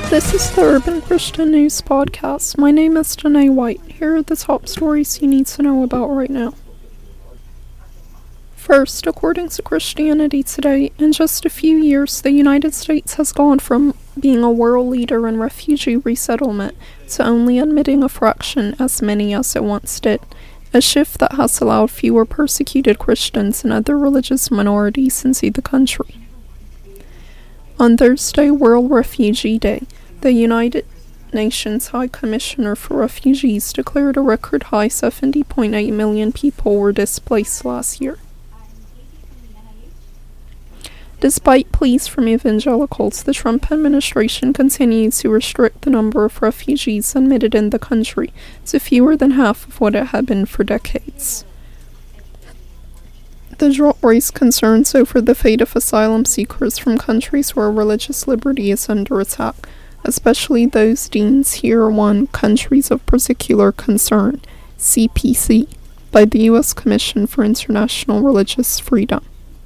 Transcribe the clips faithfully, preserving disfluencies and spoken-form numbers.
This is the Urban Christian News Podcast. My name is Danae White. Here are the top stories you need to know about right now. First, according to Christianity Today, in just a few years, the United States has gone from being a world leader in refugee resettlement to only admitting a fraction as many as it once did, a shift that has allowed fewer persecuted Christians and other religious minorities into the country. On Thursday, World Refugee Day, the United Nations High Commissioner for Refugees declared a record high seventy point eight million people were displaced last year. Despite pleas from evangelicals, the Trump administration continues to restrict the number of refugees admitted in the country to fewer than half of what it had been for decades. The drought raised concerns over the fate of asylum seekers from countries where religious liberty is under attack, especially those deemed Tier one Countries of Particular Concern, C P C, by the U S Commission for International Religious Freedom.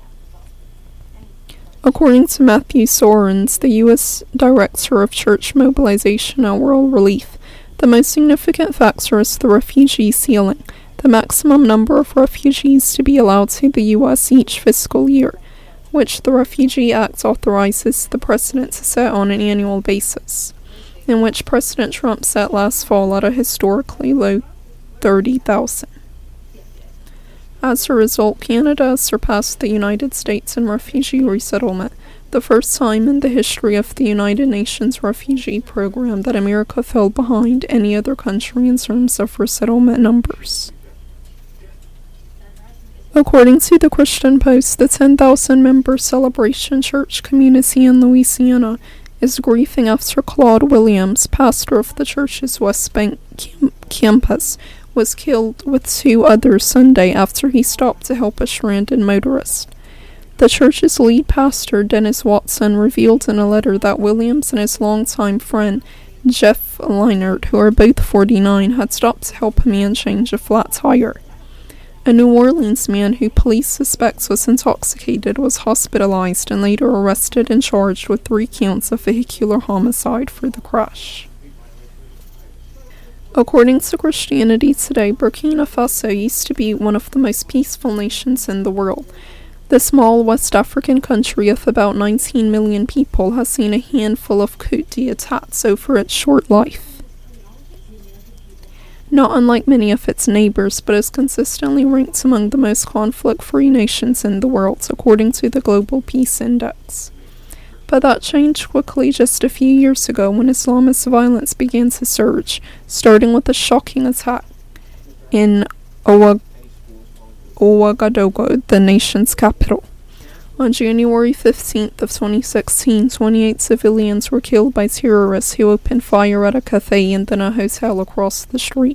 According to Matthew Soerens, the U S Director of Church Mobilization at World Relief, the most significant factor is the refugee ceiling, the maximum number of refugees to be allowed to the U S each fiscal year, which the Refugee Act authorizes the president to set on an annual basis, and which President Trump set last fall at a historically low thirty thousand. As a result, Canada has surpassed the United States in refugee resettlement, the first time in the history of the United Nations refugee program that America fell behind any other country in terms of resettlement numbers. According to the Christian Post, the ten thousand member Celebration Church community in Louisiana is grieving after Claude Williams, pastor of the church's West Bank cam- campus, was killed with two others Sunday after he stopped to help a stranded motorist. The church's lead pastor, Dennis Watson, revealed in a letter that Williams and his longtime friend, Jeff Leinert, who are both forty-nine, had stopped to help a man change a flat tire. A New Orleans man who police suspects was intoxicated was hospitalized and later arrested and charged with three counts of vehicular homicide for the crash. According to Christianity Today, Burkina Faso used to be one of the most peaceful nations in the world. The small West African country of about nineteen million people has seen a handful of coup d'etats over its short life. Not unlike many of its neighbors, but is consistently ranked among the most conflict-free nations in the world, according to the Global Peace Index. But that changed quickly just a few years ago when Islamist violence began to surge, starting with a shocking attack in Ouag- Ouagadougou, the nation's capital. On January fifteenth of twenty sixteen, twenty-eight civilians were killed by terrorists who opened fire at a cafe and then a hotel across the street.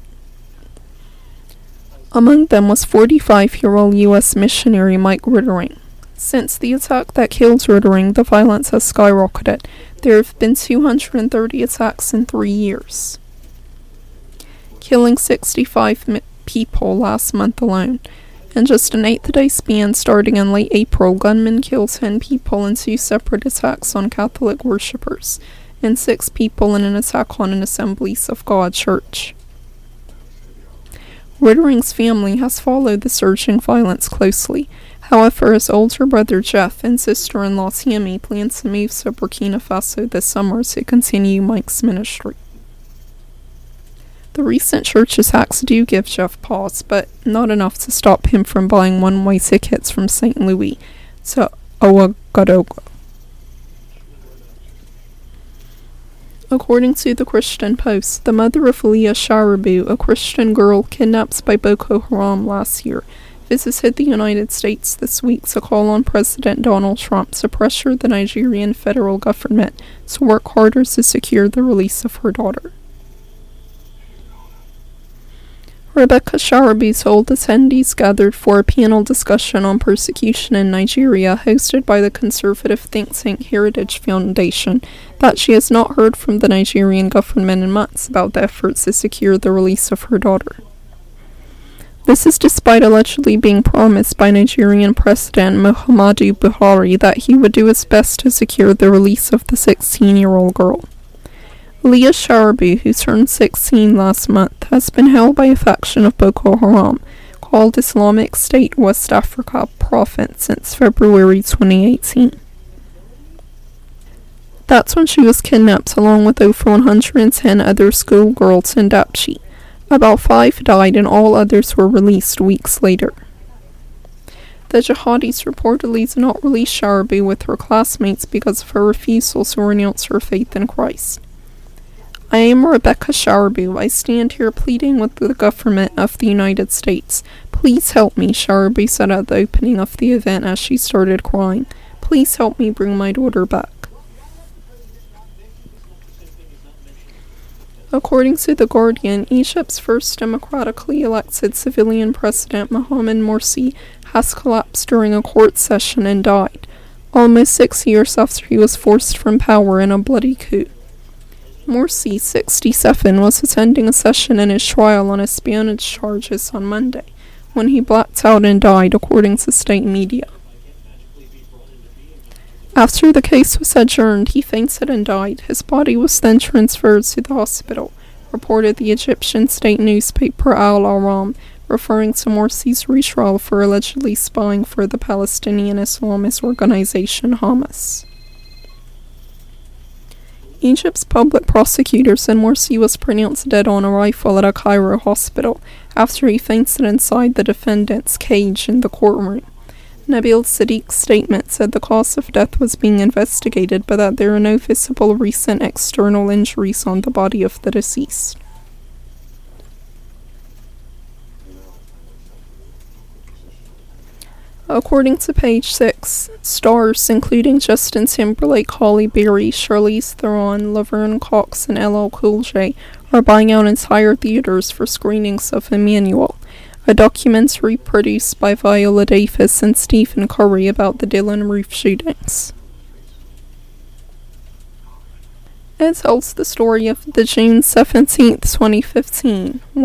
Among them was forty-five-year-old U S missionary Mike Rittering. Since the attack that killed Rittering, the violence has skyrocketed. There have been two hundred thirty attacks in three years, killing sixty-five mi- people last month alone. In just an eight-day span starting in late April, gunmen killed ten people in two separate attacks on Catholic worshippers, and six people in an attack on an Assemblies of God church. Rittering's family has followed the surging violence closely. However, his older brother Jeff and sister-in-law Tammy plan to move to Burkina Faso this summer to continue Mike's ministry. The recent church attacks do give Jeff pause, but not enough to stop him from buying one-way tickets from Saint Louis to Ouagadougou. According to the Christian Post, the mother of Leah Sharibu, a Christian girl kidnapped by Boko Haram last year, visited the United States this week to call on President Donald Trump to pressure the Nigerian federal government to work harder to secure the release of her daughter. Rebecca Sharibu told attendees gathered for a panel discussion on persecution in Nigeria hosted by the conservative think tank Heritage Foundation that she has not heard from the Nigerian government in months about the efforts to secure the release of her daughter. This is despite allegedly being promised by Nigerian President Muhammadu Buhari that he would do his best to secure the release of the sixteen-year-old girl. Leah Sharibu, who turned sixteen last month, has been held by a faction of Boko Haram, called Islamic State West Africa Prophet, since February twenty eighteen. That's when she was kidnapped along with over one hundred ten other schoolgirls in Dapchi. About five died and all others were released weeks later. The jihadis reportedly did not release Sharibu with her classmates because of her refusal to renounce her faith in Christ. I am Rebecca Sharibu. I stand here pleading with the government of the United States. Please help me, Sharibu said at the opening of the event as she started crying. Please help me bring my daughter back. According to The Guardian, Egypt's first democratically elected civilian president, Mohamed Morsi, has collapsed during a court session and died, almost six years after he was forced from power in a bloody coup. Morsi, sixty-seven, was attending a session in his trial on espionage charges on Monday, when he blacked out and died, according to state media. After the case was adjourned, he fainted and died. His body was then transferred to the hospital, reported the Egyptian state newspaper Al Ahram, referring to Morsi's retrial for allegedly spying for the Palestinian Islamist organization Hamas. Egypt's public prosecutor said Morsi was pronounced dead on arrival at a Cairo hospital after he fainted inside the defendant's cage in the courtroom. Nabil Sadiq's statement said the cause of death was being investigated, but that there are no visible recent external injuries on the body of the deceased. According to Page Six, stars including Justin Timberlake, Halle Berry, Charlize Theron, Laverne Cox, and L L Cool J are buying out entire theaters for screenings of Emmanuel, a documentary produced by Viola Davis and Stephen Curry about the Dylann Roof shootings. It tells the story of the June seventeenth, twenty fifteen